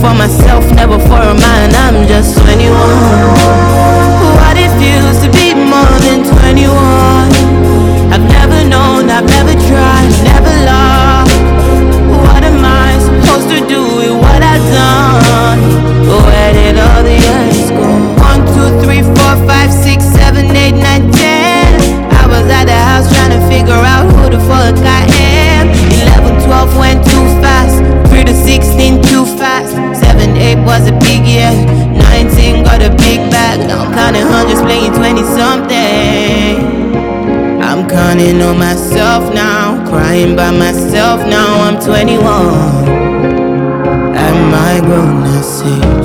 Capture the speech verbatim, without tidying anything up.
for myself, never for a man. I'm just twenty-one. What it feels to be more than twenty-one. I've never known, I've never tried, never loved. What am I supposed to do with what I've done? Where did all the years go? One, two, three, four, five, six, seven, eight, nine, ten. I was at the house trying to figure out who the fuck I am. Eleven, twelve went too fast. Three to sixteen too fast. Seven, eight was a big year. Nineteen got a big bag. Now I'm counting hundreds, playing twenty something. I'm counting on myself now, crying by myself now. I'm twenty-one. Am I grown? I say.